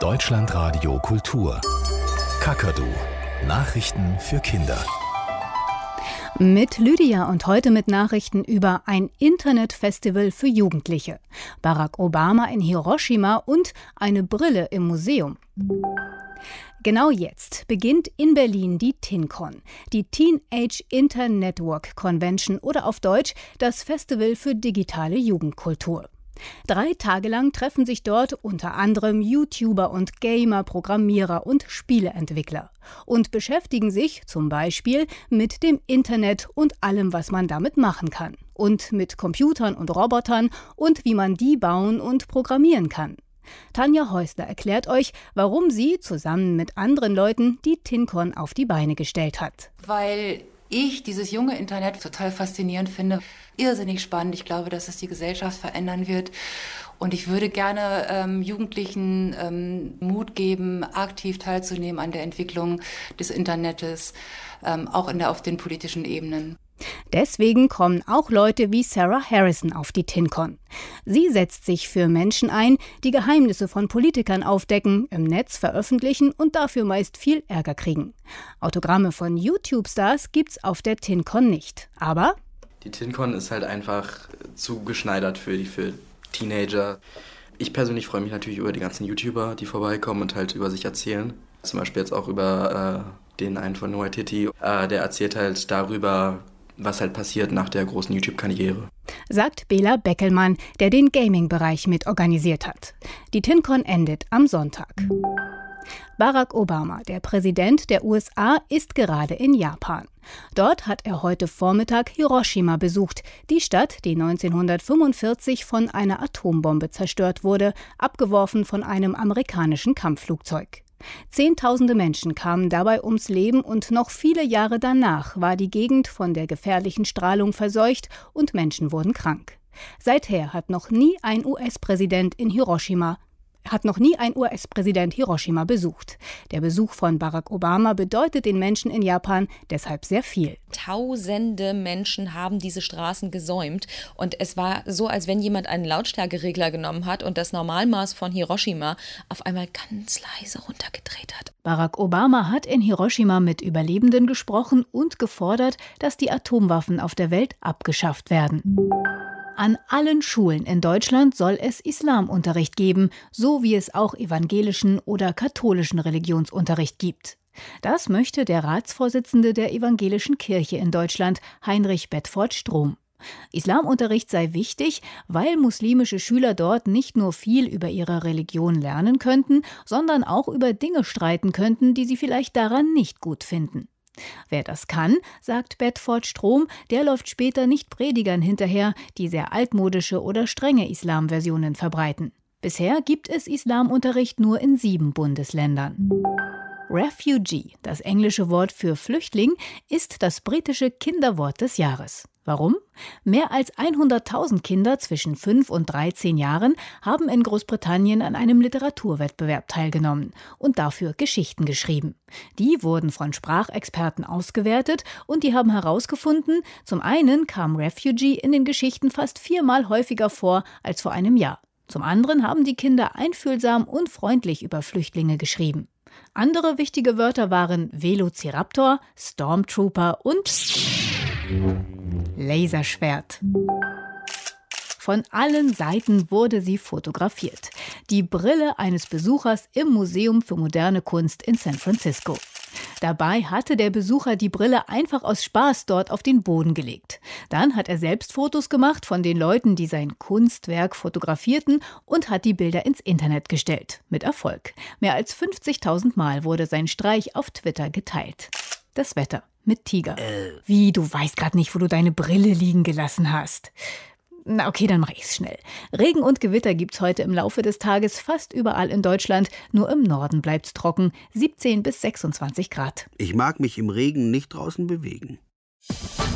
Deutschlandradio Kultur. Kakadu. Nachrichten für Kinder. Mit Lydia und heute mit Nachrichten über ein Internetfestival für Jugendliche, Barack Obama in Hiroshima und eine Brille im Museum. Genau jetzt beginnt in Berlin die TinCon, die Teenage Inter-Network Convention oder auf Deutsch das Festival für digitale Jugendkultur. 3 Tage lang treffen sich dort unter anderem YouTuber und Gamer, Programmierer und Spieleentwickler und beschäftigen sich zum Beispiel mit dem Internet und allem, was man damit machen kann. Und mit Computern und Robotern und wie man die bauen und programmieren kann. Tanja Häusler erklärt euch, warum sie zusammen mit anderen Leuten die TinCon auf die Beine gestellt hat. Weil ich dieses junge Internet total faszinierend finde, irrsinnig spannend. Ich glaube, dass es die Gesellschaft verändern wird. Und ich würde gerne Jugendlichen Mut geben, aktiv teilzunehmen an der Entwicklung des Internets, auch auf den politischen Ebenen. Deswegen kommen auch Leute wie Sarah Harrison auf die TinCon. Sie setzt sich für Menschen ein, die Geheimnisse von Politikern aufdecken, im Netz veröffentlichen und dafür meist viel Ärger kriegen. Autogramme von YouTube-Stars gibt's auf der TinCon nicht. Aber die TinCon ist halt einfach zugeschneidert für Teenager. Ich persönlich freue mich natürlich über die ganzen YouTuber, die vorbeikommen und halt über sich erzählen. Zum Beispiel jetzt auch über den einen von Noah Titi. Der erzählt halt darüber, was halt passiert nach der großen YouTube-Karriere. Sagt Bela Beckelmann, der den Gaming-Bereich mitorganisiert hat. Die TinCon endet am Sonntag. Barack Obama, der Präsident der USA, ist gerade in Japan. Dort hat er heute Vormittag Hiroshima besucht, die Stadt, die 1945 von einer Atombombe zerstört wurde, abgeworfen von einem amerikanischen Kampfflugzeug. Zehntausende Menschen kamen dabei ums Leben und noch viele Jahre danach war die Gegend von der gefährlichen Strahlung verseucht und Menschen wurden krank. Seither hat noch nie ein US-Präsident Hiroshima besucht. Der Besuch von Barack Obama bedeutet den Menschen in Japan deshalb sehr viel. Tausende Menschen haben diese Straßen gesäumt und es war so, als wenn jemand einen Lautstärkeregler genommen hat und das Normalmaß von Hiroshima auf einmal ganz leise runtergedreht hat. Barack Obama hat in Hiroshima mit Überlebenden gesprochen und gefordert, dass die Atomwaffen auf der Welt abgeschafft werden. An allen Schulen in Deutschland soll es Islamunterricht geben, so wie es auch evangelischen oder katholischen Religionsunterricht gibt. Das möchte der Ratsvorsitzende der Evangelischen Kirche in Deutschland, Heinrich Bedford-Strom. Islamunterricht sei wichtig, weil muslimische Schüler dort nicht nur viel über ihre Religion lernen könnten, sondern auch über Dinge streiten könnten, die sie vielleicht daran nicht gut finden. Wer das kann, sagt Bedford-Strom, der läuft später nicht Predigern hinterher, die sehr altmodische oder strenge Islamversionen verbreiten. Bisher gibt es Islamunterricht nur in 7 Bundesländern. Refugee, das englische Wort für Flüchtling, ist das britische Kinderwort des Jahres. Warum? Mehr als 100.000 Kinder zwischen 5 und 13 Jahren haben in Großbritannien an einem Literaturwettbewerb teilgenommen und dafür Geschichten geschrieben. Die wurden von Sprachexperten ausgewertet und die haben herausgefunden, zum einen kam Refugee in den Geschichten fast 4-mal häufiger vor als vor einem Jahr. Zum anderen haben die Kinder einfühlsam und freundlich über Flüchtlinge geschrieben. Andere wichtige Wörter waren Velociraptor, Stormtrooper und Laserschwert. Von allen Seiten wurde sie fotografiert. Die Brille eines Besuchers im Museum für moderne Kunst in San Francisco. Dabei hatte der Besucher die Brille einfach aus Spaß dort auf den Boden gelegt. Dann hat er selbst Fotos gemacht von den Leuten, die sein Kunstwerk fotografierten und hat die Bilder ins Internet gestellt. Mit Erfolg. Mehr als 50.000 Mal wurde sein Streich auf Twitter geteilt. Das Wetter mit Tiger. Wie, du weißt gerade nicht, wo du deine Brille liegen gelassen hast. Na okay, dann mache ich's schnell. Regen und Gewitter gibt's heute im Laufe des Tages fast überall in Deutschland. Nur im Norden bleibt's trocken. 17 bis 26 Grad. Ich mag mich im Regen nicht draußen bewegen.